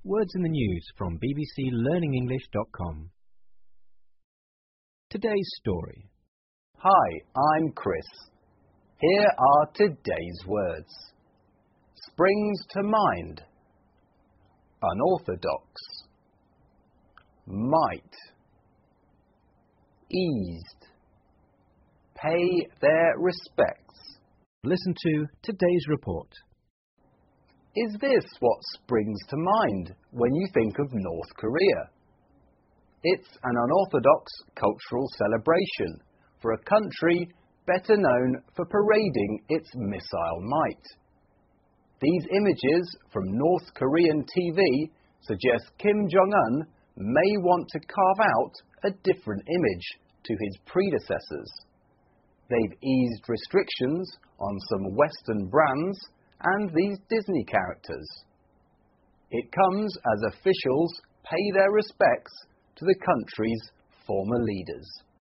Words in the News from bbclearningenglish.com. Today's story. Hi, I'm Chris. Here are today's words. Springs to mind. Unorthodox. Might. Eased. Pay their respects. Listen to today's report. Is this what springs to mind when you think of North Korea? It's an unorthodox cultural celebration for a country better known for parading its missile might. These images from North Korean TV suggest Kim Jong-un may want to carve out a different image to his predecessors. They've eased restrictions on some Western brands and these Disney characters. It comes as officials pay their respects to the country's former leaders.